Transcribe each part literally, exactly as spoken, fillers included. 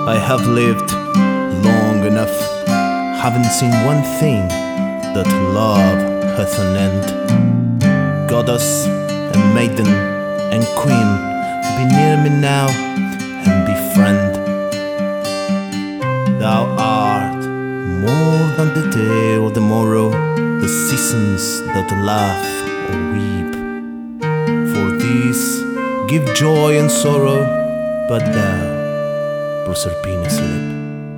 I have lived long enough, haven't seen one thing that love hath an end. Goddess and maiden and queen, be near me now and befriend. Thou art more than the day or the morrow, the seasons that laugh or weep. For these give joy and sorrow, but thou, Proserpina, sleep.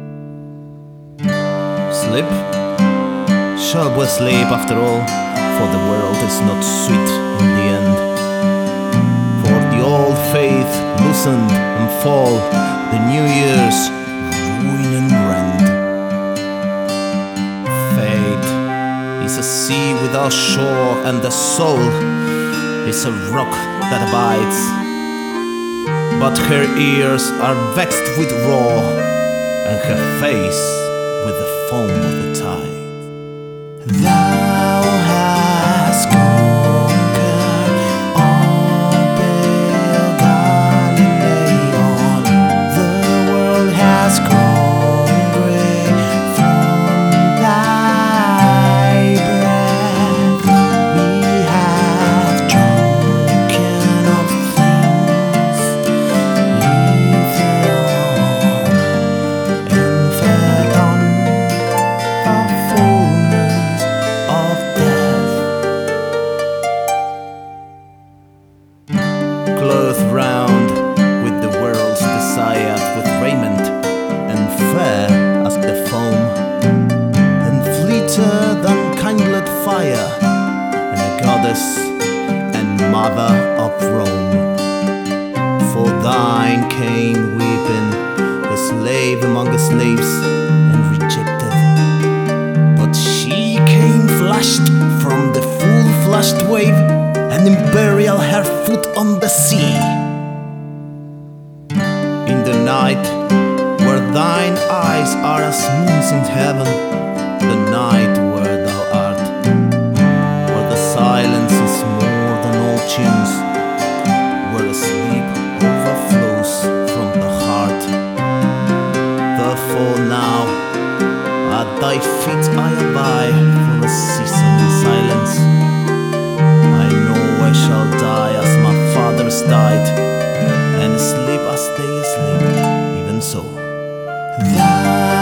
Sleep? Shall we sleep after all? For the world is not sweet in the end. For the old faith loosened and fall, the new year's ruin and rend. Fate is a sea without shore, and the soul is a rock that abides. But her ears are vexed with roar, and her face with the foam of the tide. Thou hast conquered all pale Galileon. The world has grown grey from thy breath. We have drunken of things lethal and fed on the fullness of death. Clothed round with the world's desire, with raiment and fair as the foam, and fleeter than kindled fire, and a goddess and mother of Rome. For thine came weeping, a slave among the slaves, and rejected. But she came flashed from the full-flushed wave, and imperial her foot on the sea. In the night, where thine eyes are as moons in heaven, the night where thou art, where the silence is more than all tunes, where a sleep overflows from the heart. Therefore now, at thy feet I abide for a season in silence. I know I shall die as my fathers died, and sleep as they sleep, even so. Thou